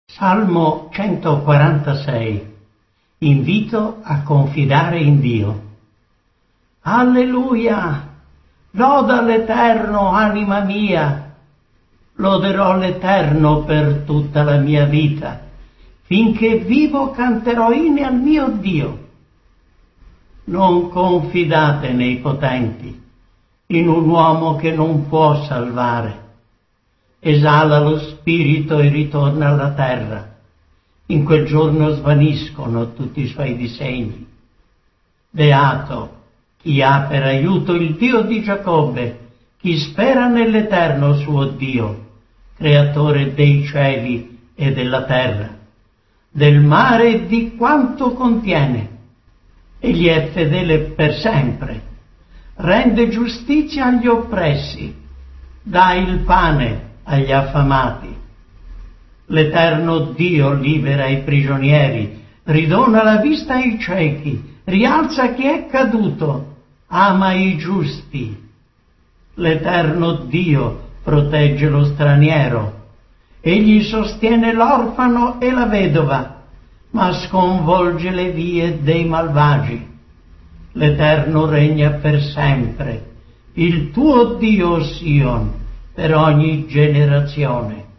Salmo 146. Invito a confidare in Dio. Alleluia! Loda l'Eterno, anima mia. Loderò l'Eterno per tutta la mia vita. Finché vivo canterò inni al mio Dio. Non confidate nei potenti, in un uomo che non può salvare. Esala lo spirito e ritorna alla terra. In quel giorno svaniscono tutti i suoi disegni. Beato chi ha per aiuto il Dio di Giacobbe, chi spera nell'Eterno suo Dio, creatore dei cieli e della terra, del mare e di quanto contiene. Egli è fedele per sempre, rende giustizia agli oppressi, dà il pane agli affamati. L'Eterno Dio libera i prigionieri, ridona la vista ai ciechi, rialza chi è caduto, ama i giusti. L'Eterno Dio protegge lo straniero, egli sostiene l'orfano e la vedova, ma sconvolge le vie dei malvagi. L'Eterno regna per sempre, il tuo Dio Sion, per ogni generazione.